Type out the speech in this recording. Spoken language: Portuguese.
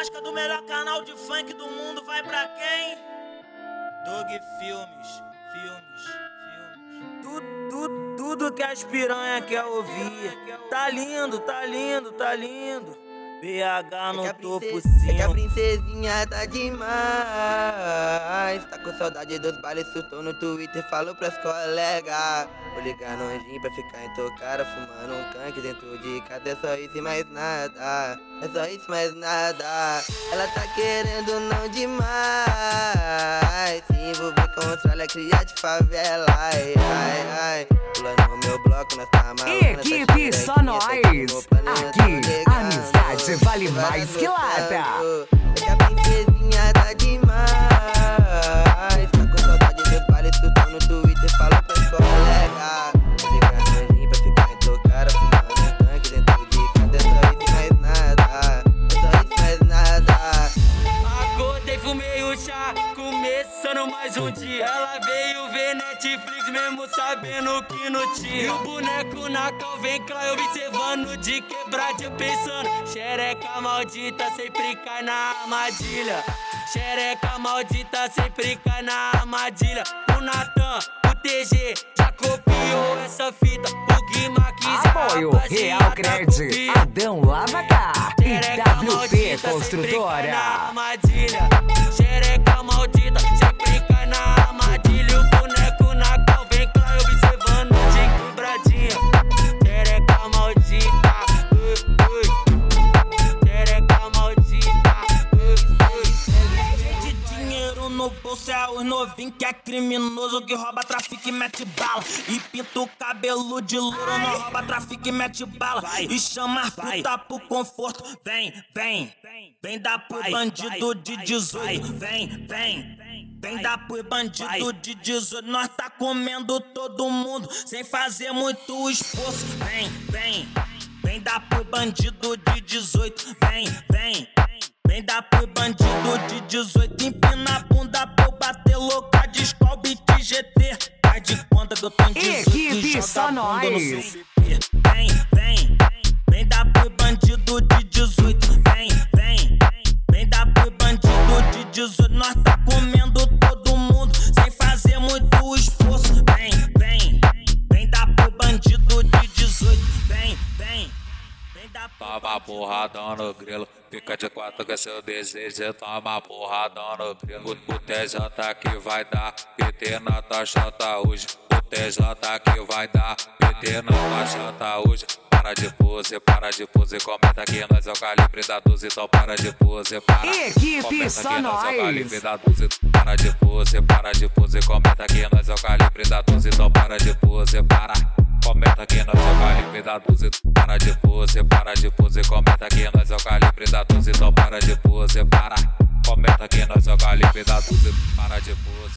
Tasca do melhor canal de funk do mundo vai pra quem? Dog Filmes. Tudo que as piranha quer ouvir. Tá lindo, tá lindo, tá lindo. BH no topo 5. É que a princesinha tá demais. Tá com saudade dos bailes, surtou no Twitter, falou pras colegas. Vou ligar no anjinho pra ficar intocada, fumando um canque dentro de casa. É só isso e mais nada. É só isso, mais nada. Ela tá querendo não demais. Se envolver com os tralha, cria de favela. Ai, ai, ai. Pulando no meu bloco, nós tá maluco. Equipe Só Nós. Aqui, amizade vale mais que lata. É que a princesinha tá demais. Tá com saudade dos bailes, surtou no Twitter, falou pras colegas. Vou ligar no anjinho pra ficar intocada, fumando um tanque dentro de casa. É só isso e mais nada. É só isso e mais nada. Acordei, fumei um chá, começando mais um dia. Ela veio ver Netflix mesmo sabendo que não tinha. E o boneco na cal vem cá observando de quebradinha, pensando: xereca maldita sempre cai na armadilha. Xereca maldita sempre cai na armadilha. O Natan, o TG já copiou essa fita. O Guima quis Apoio Real Cred, Adão Lavacar e WP Construtora. Xereca maldita sempre cai na armadilha. O boneco na cal vem cá observando de quebradinha. Xereca maldita, xereca maldita. Cheio de dinheiro no bolso é os novinhos que é criminoso, que rouba, trafica e mete bala. E pinta o cabelo de louro, não rouba, trafica e mete bala. E chama as puta pro conforto. Vem dar pro bandido de 18. Vem dar pro bandido de 18. Nós tá comendo todo mundo sem fazer muito esforço. Vem dar pro bandido de 18. Vem dar pro bandido de 18. Empina a bunda pra eu bater louca de Skol, beat GT. Faz de conta que eu tô em 18 Equipe Só Nós. Vem dar pro bandido de 18. Vem dar pro bandido de 18. Nós tá comendo todo mundo sem fazer muito esforço. Vem dar pro bandido de 18. Vem dar pro. Toma porradão no grilo, fica de quatro que é seu desejo. Toma porradão no grilo. O TJ que vai dar PT na tua chota hoje. O TJ que vai dar PT na tua chota hoje. Para de pose, comenta que nós é o calibre da 12. Então para de pose, para. Equipe Só Nós. Para de pose, comenta que nós é o calibre da 12. Então para de pose, para. Comenta que nós é o calibre da 12. Para de pose, comenta que nós é o calibre da 12. Então para de pose, para. Comenta que nós é o calibre da 12. Para de pose.